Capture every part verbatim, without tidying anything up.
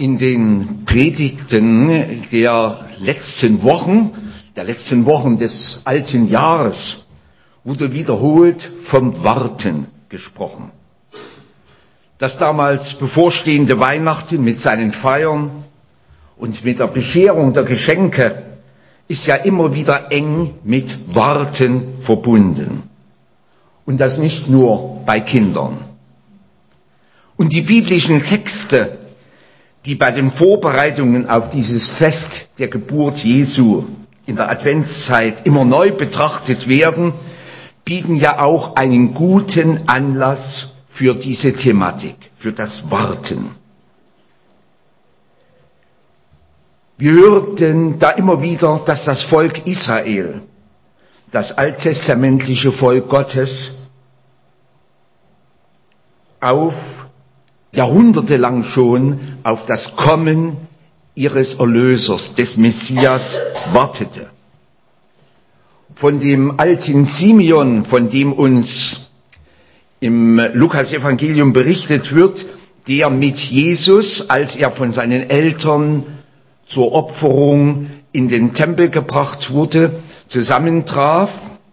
In den Predigten der letzten Wochen, der letzten Wochen des alten Jahres, wurde wiederholt vom Warten gesprochen. Das damals bevorstehende Weihnachten mit seinen Feiern und mit der Bescherung der Geschenke ist ja immer wieder eng mit Warten verbunden. Und das nicht nur bei Kindern. Und die biblischen Texte, die bei den Vorbereitungen auf dieses Fest der Geburt Jesu in der Adventszeit immer neu betrachtet werden, bieten ja auch einen guten Anlass für diese Thematik, für das Warten. Wir hörten da immer wieder, dass das Volk Israel, das alttestamentliche Volk Gottes, auf jahrhundertelang schon auf das Kommen ihres Erlösers, des Messias, wartete. Von dem alten Simeon, von dem uns im Lukas-Evangelium berichtet wird, der mit Jesus, als er von seinen Eltern zur Opferung in den Tempel gebracht wurde, zusammentraf,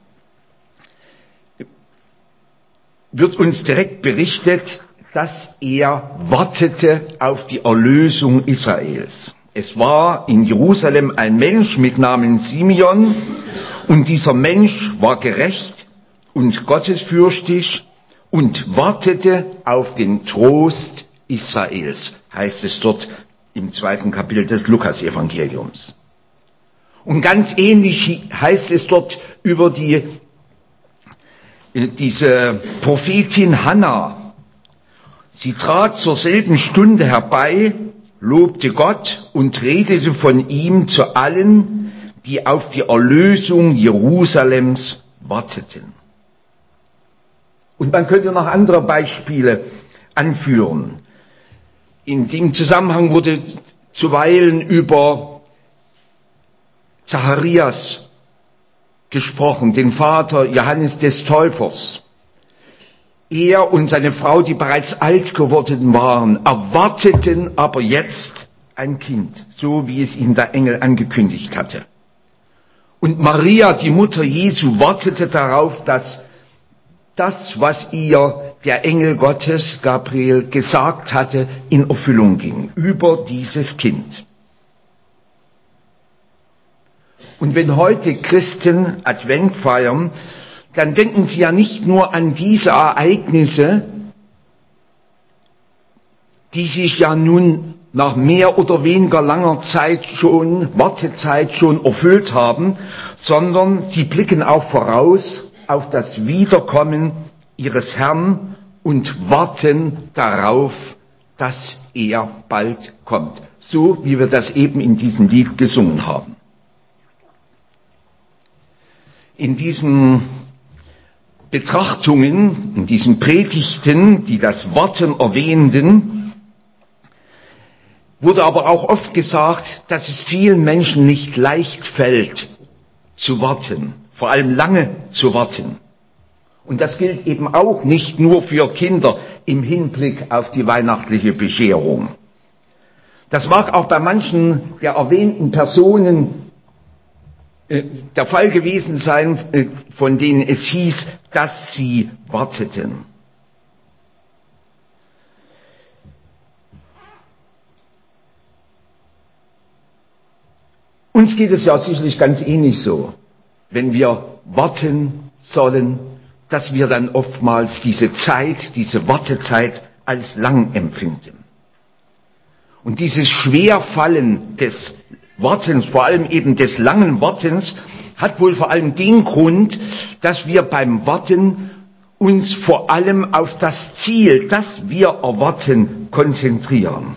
wird uns direkt berichtet, dass er wartete auf die Erlösung Israels. Es war in Jerusalem ein Mensch mit Namen Simeon, und dieser Mensch war gerecht und gottesfürchtig und wartete auf den Trost Israels, heißt es dort im zweiten Kapitel des Lukas-Evangeliums. Und ganz ähnlich heißt es dort über die, diese Prophetin Hannah. Sie trat zur selben Stunde herbei, lobte Gott und redete von ihm zu allen, die auf die Erlösung Jerusalems warteten. Und man könnte noch andere Beispiele anführen. In dem Zusammenhang wurde zuweilen über Zacharias gesprochen, den Vater Johannes des Täufers. Er und seine Frau, die bereits alt geworden waren, erwarteten aber jetzt ein Kind, so wie es ihnen der Engel angekündigt hatte. Und Maria, die Mutter Jesu, wartete darauf, dass das, was ihr der Engel Gottes, Gabriel, gesagt hatte, in Erfüllung ging, über dieses Kind. Und wenn heute Christen Advent feiern, dann denken sie ja nicht nur an diese Ereignisse, die sich ja nun nach mehr oder weniger langer Zeit schon, Wartezeit schon erfüllt haben, sondern sie blicken auch voraus auf das Wiederkommen ihres Herrn und warten darauf, dass er bald kommt. So wie wir das eben in diesem Lied gesungen haben. In diesen Betrachtungen, in diesen Predigten, die das Warten erwähnten, wurde aber auch oft gesagt, dass es vielen Menschen nicht leicht fällt, zu warten, vor allem lange zu warten. Und das gilt eben auch nicht nur für Kinder im Hinblick auf die weihnachtliche Bescherung. Das mag auch bei manchen der erwähnten Personen äh, der Fall gewesen sein, äh, von denen es hieß, dass sie warteten. Uns geht es ja sicherlich ganz ähnlich so, wenn wir warten sollen, dass wir dann oftmals diese Zeit, diese Wartezeit als lang empfinden. Und dieses Schwerfallen des Wartens, vor allem eben des langen Wartens, hat wohl vor allem den Grund, dass wir beim Warten uns vor allem auf das Ziel, das wir erwarten, konzentrieren.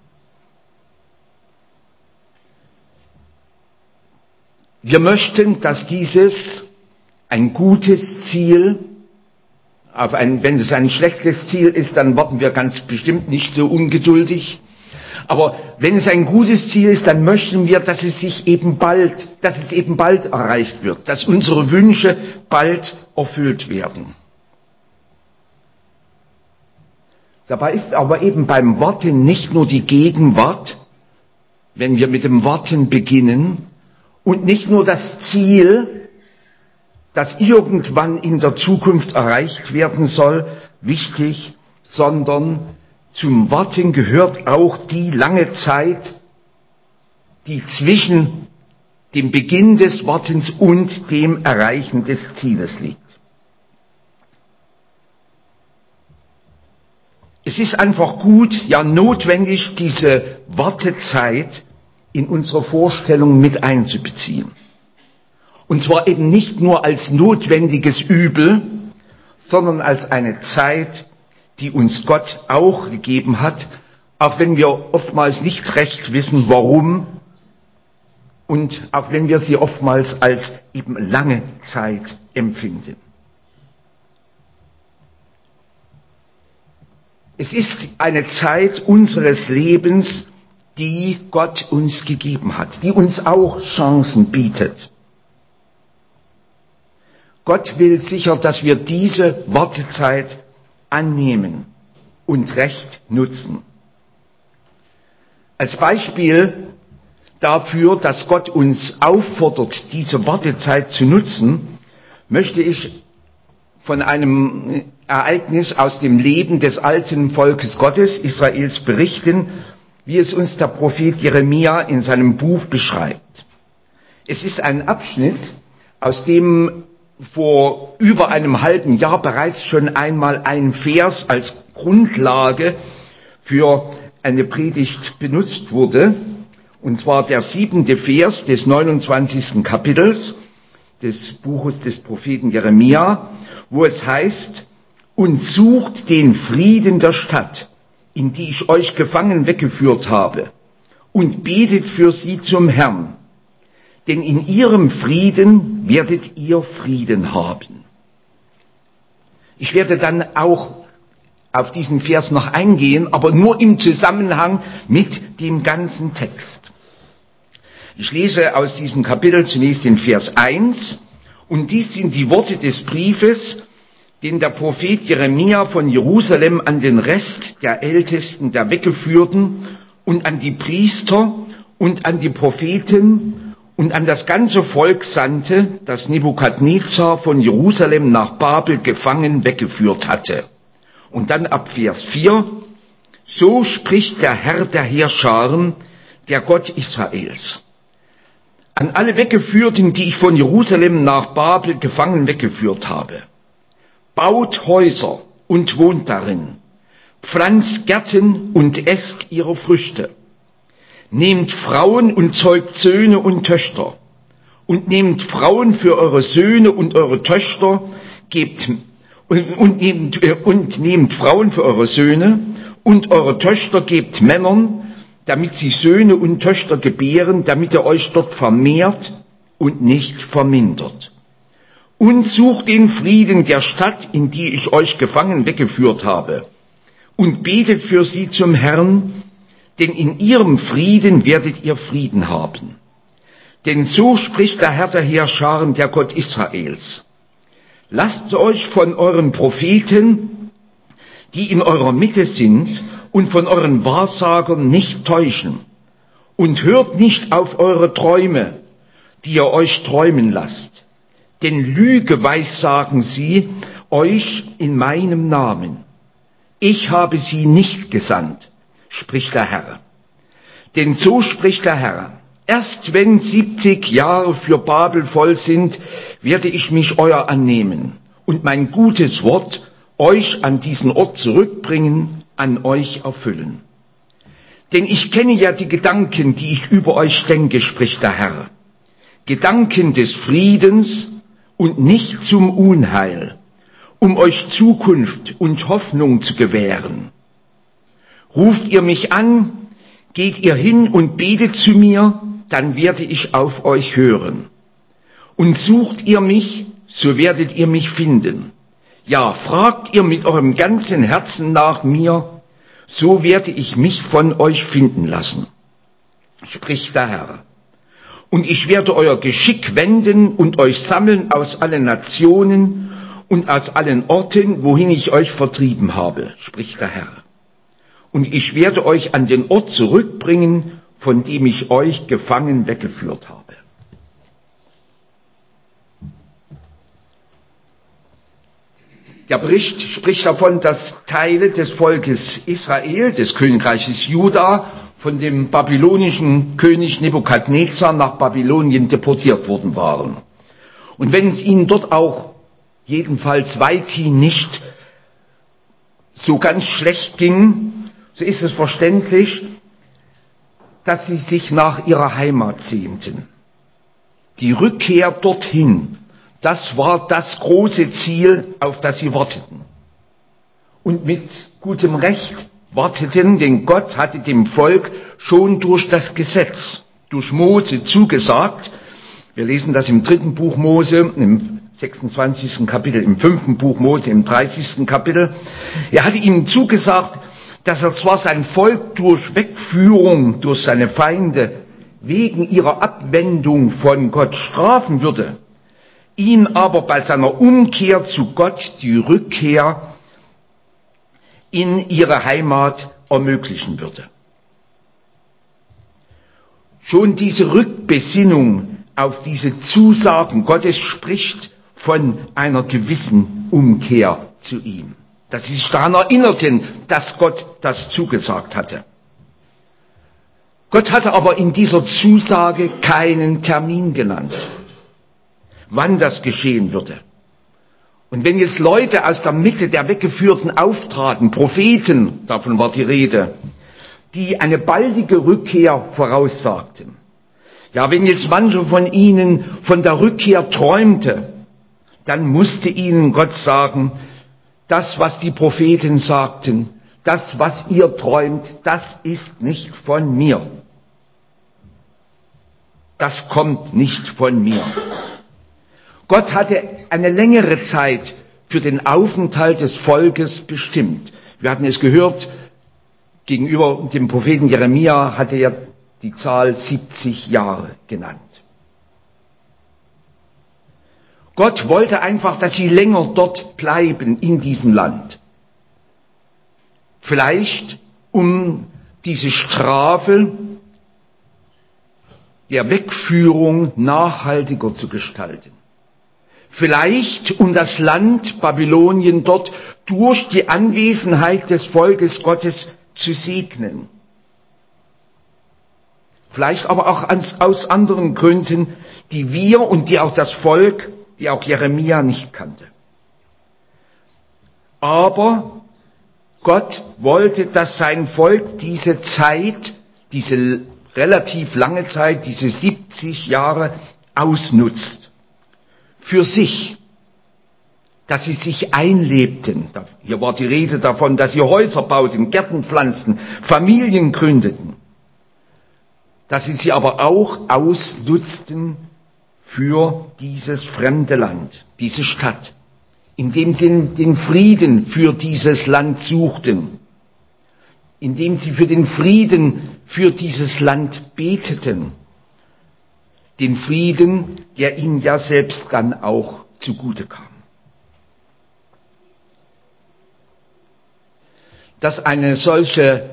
Wir möchten, dass dieses ein gutes Ziel, auf ein, wenn es ein schlechtes Ziel ist, dann warten wir ganz bestimmt nicht so ungeduldig. Aber wenn es ein gutes Ziel ist, dann möchten wir, dass es sich eben bald, dass es eben bald erreicht wird, dass unsere Wünsche bald erfüllt werden. Dabei ist aber eben beim Warten nicht nur die Gegenwart, wenn wir mit dem Warten beginnen, und nicht nur das Ziel, das irgendwann in der Zukunft erreicht werden soll, wichtig, sondern zum Warten gehört auch die lange Zeit, die zwischen dem Beginn des Wartens und dem Erreichen des Zieles liegt. Es ist einfach gut, ja notwendig, diese Wartezeit in unsere Vorstellung mit einzubeziehen. Und zwar eben nicht nur als notwendiges Übel, sondern als eine Zeit, die uns Gott auch gegeben hat, auch wenn wir oftmals nicht recht wissen, warum, und auch wenn wir sie oftmals als eben lange Zeit empfinden. Es ist eine Zeit unseres Lebens, die Gott uns gegeben hat, die uns auch Chancen bietet. Gott will sicher, dass wir diese Wartezeit annehmen und recht nutzen. Als Beispiel dafür, dass Gott uns auffordert, diese Wartezeit zu nutzen, möchte ich von einem Ereignis aus dem Leben des alten Volkes Gottes, Israels, berichten, wie es uns der Prophet Jeremia in seinem Buch beschreibt. Es ist ein Abschnitt, aus dem vor über einem halben Jahr bereits schon einmal ein Vers als Grundlage für eine Predigt benutzt wurde, und zwar der siebente Vers des neunundzwanzigsten Kapitels des Buches des Propheten Jeremia, wo es heißt: Und sucht den Frieden der Stadt, in die ich euch gefangen weggeführt habe, und betet für sie zum Herrn, denn in ihrem Frieden werdet ihr Frieden haben. Ich werde dann auch auf diesen Vers noch eingehen, aber nur im Zusammenhang mit dem ganzen Text. Ich lese aus diesem Kapitel zunächst den Vers eins, und dies sind die Worte des Briefes, den der Prophet Jeremia von Jerusalem an den Rest der Ältesten der Weggeführten und an die Priester und an die Propheten und an das ganze Volk sandte, das Nebukadnezar von Jerusalem nach Babel gefangen weggeführt hatte. Und dann ab Vers vier: So spricht der Herr der Heerscharen, der Gott Israels: An alle Weggeführten, die ich von Jerusalem nach Babel gefangen weggeführt habe: Baut Häuser und wohnt darin, pflanzt Gärten und esst ihre Früchte. Nehmt Frauen und zeugt Söhne und Töchter. Und nehmt Frauen für eure Söhne und eure Töchter, gebt und, und, nehmt, und nehmt Frauen für eure Söhne und eure Töchter, gebt Männern, damit sie Söhne und Töchter gebären, damit ihr euch dort vermehrt und nicht vermindert. Und sucht den Frieden der Stadt, in die ich euch gefangen weggeführt habe, und betet für sie zum Herrn, denn in ihrem Frieden werdet ihr Frieden haben. Denn so spricht der Herr der Heerscharen, der Gott Israels: Lasst euch von euren Propheten, die in eurer Mitte sind, und von euren Wahrsagern nicht täuschen, und hört nicht auf eure Träume, die ihr euch träumen lasst. Denn Lüge weissagen sie euch in meinem Namen. Ich habe sie nicht gesandt, spricht der Herr. Denn so spricht der Herr: Erst wenn siebzig Jahre für Babel voll sind, werde ich mich euer annehmen und mein gutes Wort, euch an diesen Ort zurückbringen, an euch erfüllen. Denn ich kenne ja die Gedanken, die ich über euch denke, spricht der Herr. Gedanken des Friedens und nicht zum Unheil, um euch Zukunft und Hoffnung zu gewähren. Ruft ihr mich an, geht ihr hin und betet zu mir, dann werde ich auf euch hören. Und sucht ihr mich, so werdet ihr mich finden. Ja, fragt ihr mit eurem ganzen Herzen nach mir, so werde ich mich von euch finden lassen, spricht der Herr. Und ich werde euer Geschick wenden und euch sammeln aus allen Nationen und aus allen Orten, wohin ich euch vertrieben habe, spricht der Herr. und ich werde euch an den Ort zurückbringen, von dem ich euch gefangen weggeführt habe. Der Bericht spricht davon, dass Teile des Volkes Israel, des Königreiches Juda, von dem babylonischen König Nebukadnezar nach Babylonien deportiert worden waren. Und wenn es ihnen dort auch jedenfalls weithin nicht so ganz schlecht ging, so ist es verständlich, dass sie sich nach ihrer Heimat sehnten. Die Rückkehr dorthin, das war das große Ziel, auf das sie warteten. Und mit gutem Recht warteten, denn Gott hatte dem Volk schon durch das Gesetz, durch Mose zugesagt. Wir lesen das im dritten Buch Mose, im sechsundzwanzigsten Kapitel, im fünften Buch Mose, im dreißigsten Kapitel. Er hatte ihnen zugesagt, dass er zwar sein Volk durch Wegführung, durch seine Feinde, wegen ihrer Abwendung von Gott strafen würde, ihn aber bei seiner Umkehr zu Gott die Rückkehr in ihre Heimat ermöglichen würde. Schon diese Rückbesinnung auf diese Zusagen Gottes spricht von einer gewissen Umkehr zu ihm. Dass sie sich daran erinnerten, dass Gott das zugesagt hatte. Gott hatte aber in dieser Zusage keinen Termin genannt, wann das geschehen würde. Und wenn jetzt Leute aus der Mitte der Weggeführten auftraten, Propheten, davon war die Rede, die eine baldige Rückkehr voraussagten, ja, wenn jetzt manche von ihnen von der Rückkehr träumte, dann musste ihnen Gott sagen, das, was die Propheten sagten, das, was ihr träumt, das ist nicht von mir. Das kommt nicht von mir. Gott hatte eine längere Zeit für den Aufenthalt des Volkes bestimmt. Wir hatten es gehört, gegenüber dem Propheten Jeremia hatte er die Zahl siebzig Jahre genannt. Gott wollte einfach, dass sie länger dort bleiben in diesem Land. Vielleicht um diese Strafe der Wegführung nachhaltiger zu gestalten. Vielleicht um das Land Babylonien dort durch die Anwesenheit des Volkes Gottes zu segnen. Vielleicht aber auch aus anderen Gründen, die wir und die auch das Volk, die auch Jeremia nicht kannte. Aber Gott wollte, dass sein Volk diese Zeit, diese relativ lange Zeit, diese siebzig Jahre ausnutzt. Für sich, dass sie sich einlebten. Hier war die Rede davon, dass sie Häuser bauten, Gärten pflanzten, Familien gründeten. Dass sie sie aber auch ausnutzten für dieses fremde Land, diese Stadt, indem sie den Frieden für dieses Land suchten, indem sie für den Frieden für dieses Land beteten, den Frieden, der ihnen ja selbst dann auch zugute kam. Dass eine solche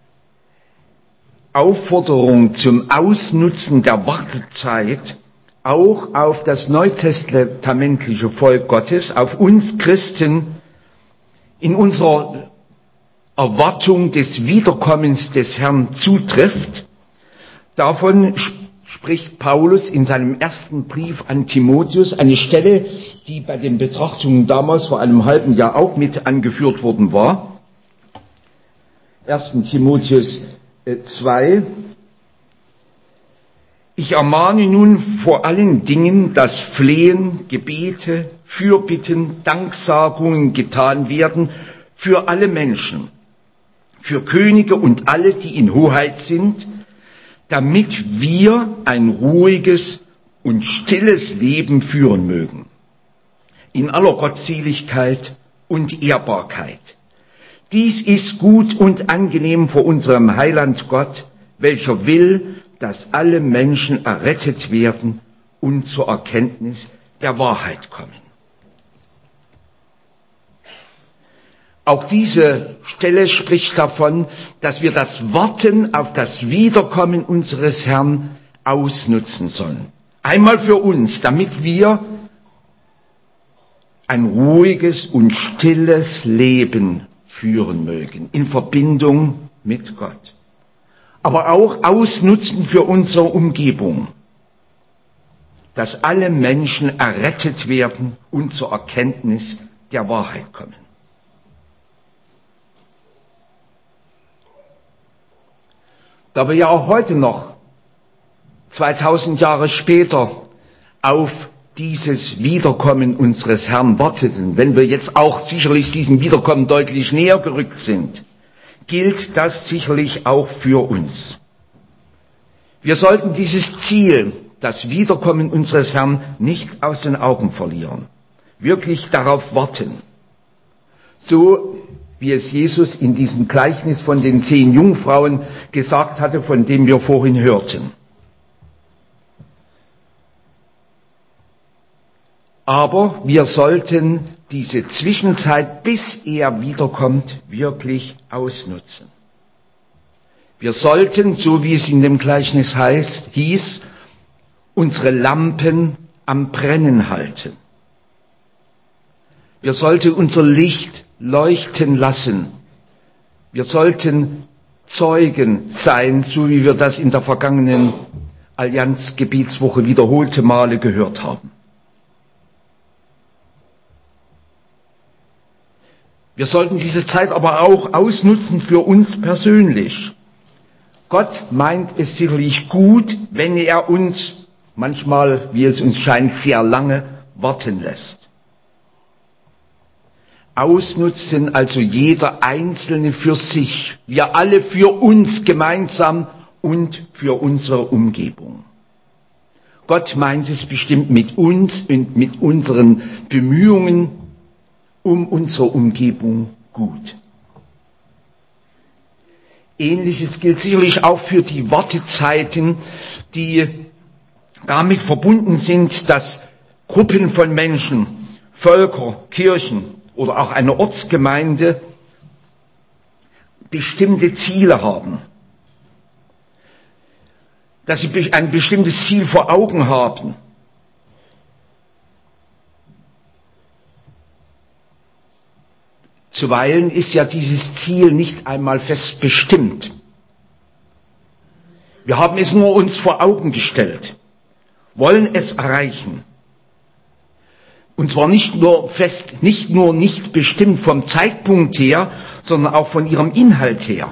Aufforderung zum Ausnutzen der Wartezeit auch auf das neutestamentliche Volk Gottes, auf uns Christen in unserer Erwartung des Wiederkommens des Herrn zutrifft, davon spricht Paulus in seinem ersten Brief an Timotheus, eine Stelle, die bei den Betrachtungen damals vor einem halben Jahr auch mit angeführt worden war. erster Timotheus zwei. Ich ermahne nun vor allen Dingen, dass Flehen, Gebete, Fürbitten, Danksagungen getan werden für alle Menschen, für Könige und alle, die in Hoheit sind, damit wir ein ruhiges und stilles Leben führen mögen, in aller Gottseligkeit und Ehrbarkeit. Dies ist gut und angenehm vor unserem Heiland Gott, welcher will, dass alle Menschen errettet werden und zur Erkenntnis der Wahrheit kommen. Auch diese Stelle spricht davon, dass wir das Warten auf das Wiederkommen unseres Herrn ausnutzen sollen. Einmal für uns, damit wir ein ruhiges und stilles Leben führen mögen, in Verbindung mit Gott. Aber auch ausnutzen für unsere Umgebung, dass alle Menschen errettet werden und zur Erkenntnis der Wahrheit kommen. Da wir ja auch heute noch, zweitausend Jahre später, auf dieses Wiederkommen unseres Herrn warteten, wenn wir jetzt auch sicherlich diesem Wiederkommen deutlich näher gerückt sind, gilt das sicherlich auch für uns. Wir sollten dieses Ziel, das Wiederkommen unseres Herrn, nicht aus den Augen verlieren. Wirklich darauf warten. So wie es Jesus in diesem Gleichnis von den zehn Jungfrauen gesagt hatte, von dem wir vorhin hörten. Aber wir sollten diese Zwischenzeit, bis er wiederkommt, wirklich ausnutzen. Wir sollten, so wie es in dem Gleichnis heißt, hieß, unsere Lampen am Brennen halten. Wir sollten unser Licht leuchten lassen. Wir sollten Zeugen sein, so wie wir das in der vergangenen Allianz-Gebetswoche wiederholte Male gehört haben. Wir sollten diese Zeit aber auch ausnutzen für uns persönlich. Gott meint es sicherlich gut, wenn er uns manchmal, wie es uns scheint, sehr lange warten lässt. Ausnutzen also jeder Einzelne für sich, wir alle für uns gemeinsam und für unsere Umgebung. Gott meint es bestimmt mit uns und mit unseren Bemühungen um unsere Umgebung gut. Ähnliches gilt sicherlich auch für die Wartezeiten, die damit verbunden sind, dass Gruppen von Menschen, Völker, Kirchen oder auch eine Ortsgemeinde bestimmte Ziele haben. Dass sie ein bestimmtes Ziel vor Augen haben. Zuweilen ist ja dieses Ziel nicht einmal fest bestimmt. Wir haben es nur uns vor Augen gestellt, wollen es erreichen. Und zwar nicht nur fest, nicht nur nicht bestimmt vom Zeitpunkt her, sondern auch von ihrem Inhalt her.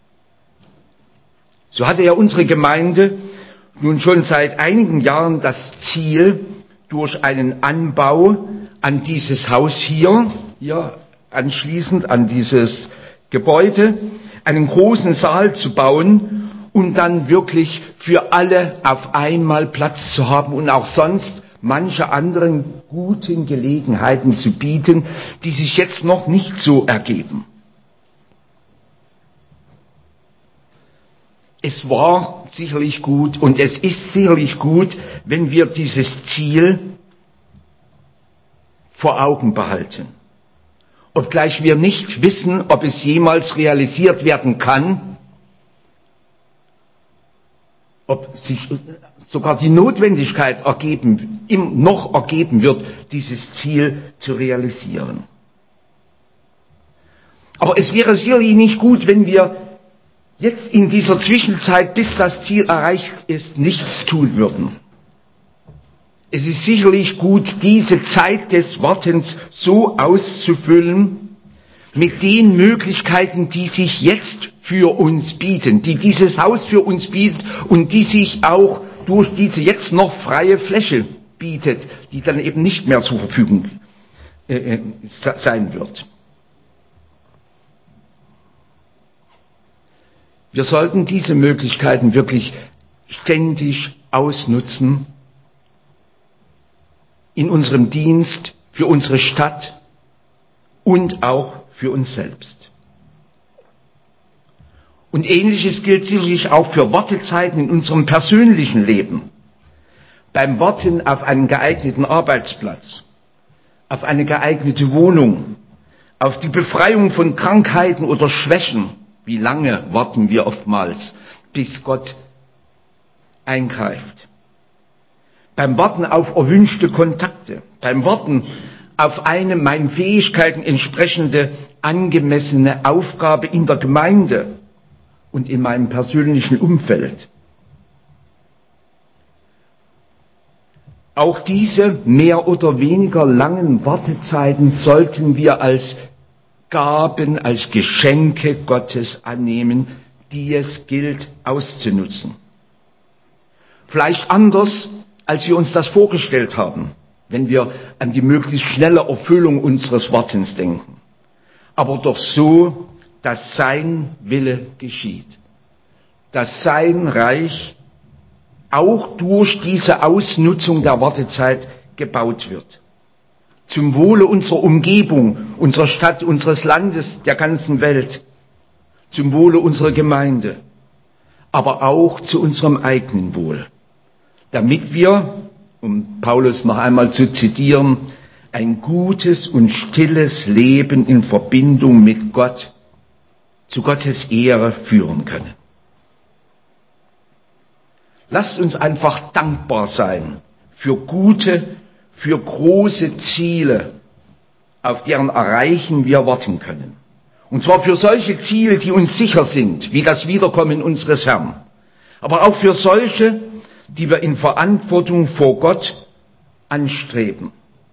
So hatte ja unsere Gemeinde nun schon seit einigen Jahren das Ziel, durch einen Anbau an dieses Haus hier, hier anschließend an dieses Gebäude, einen großen Saal zu bauen und dann wirklich für alle auf einmal Platz zu haben und auch sonst manche anderen guten Gelegenheiten zu bieten, die sich jetzt noch nicht so ergeben. Es war sicherlich gut und es ist sicherlich gut, wenn wir dieses Ziel vor Augen behalten. Obgleich wir nicht wissen, ob es jemals realisiert werden kann, ob sich sogar die Notwendigkeit ergeben, noch ergeben wird, dieses Ziel zu realisieren. Aber es wäre sicherlich nicht gut, wenn wir jetzt in dieser Zwischenzeit, bis das Ziel erreicht ist, nichts tun würden. Es ist sicherlich gut, diese Zeit des Wartens so auszufüllen mit den Möglichkeiten, die sich jetzt für uns bieten, die dieses Haus für uns bietet und die sich auch durch diese jetzt noch freie Fläche bietet, die dann eben nicht mehr zur Verfügung äh, sein wird. Wir sollten diese Möglichkeiten wirklich ständig ausnutzen, in unserem Dienst, für unsere Stadt und auch für uns selbst. Und Ähnliches gilt sicherlich auch für Wartezeiten in unserem persönlichen Leben. Beim Warten auf einen geeigneten Arbeitsplatz, auf eine geeignete Wohnung, auf die Befreiung von Krankheiten oder Schwächen. Wie lange warten wir oftmals, bis Gott eingreift? Beim Warten auf erwünschte Kontakte, beim Warten auf eine meinen Fähigkeiten entsprechende, angemessene Aufgabe in der Gemeinde und in meinem persönlichen Umfeld. Auch diese mehr oder weniger langen Wartezeiten sollten wir als Gaben, als Geschenke Gottes annehmen, die es gilt auszunutzen. Vielleicht anders, als wir uns das vorgestellt haben, wenn wir an die möglichst schnelle Erfüllung unseres Wartens denken. Aber doch so, dass sein Wille geschieht, dass sein Reich auch durch diese Ausnutzung der Wartezeit gebaut wird. Zum Wohle unserer Umgebung, unserer Stadt, unseres Landes, der ganzen Welt. Zum Wohle unserer Gemeinde. Aber auch zu unserem eigenen Wohl. Damit wir, um Paulus noch einmal zu zitieren, ein gutes und stilles Leben in Verbindung mit Gott zu Gottes Ehre führen können. Lasst uns einfach dankbar sein für gute, für große Ziele, auf deren Erreichen wir warten können. Und zwar für solche Ziele, die uns sicher sind, wie das Wiederkommen unseres Herrn. Aber auch für solche, die wir in Verantwortung vor Gott anstreben.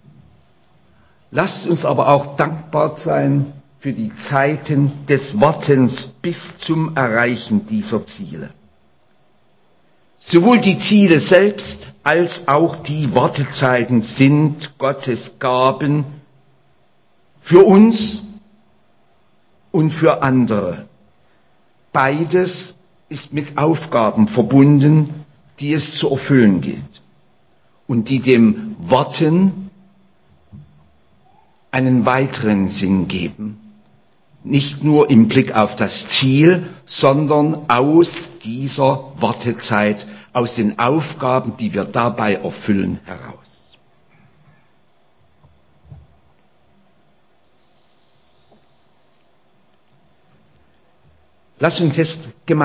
Lasst uns aber auch dankbar sein für die Zeiten des Wartens bis zum Erreichen dieser Ziele. Sowohl die Ziele selbst als auch die Wartezeiten sind Gottes Gaben für uns und für andere. Beides ist mit Aufgaben verbunden, die es zu erfüllen gilt und die dem Warten einen weiteren Sinn geben. Nicht nur im Blick auf das Ziel, sondern aus dieser Wartezeit, aus den Aufgaben, die wir dabei erfüllen, heraus. Lass uns jetzt gemeinsam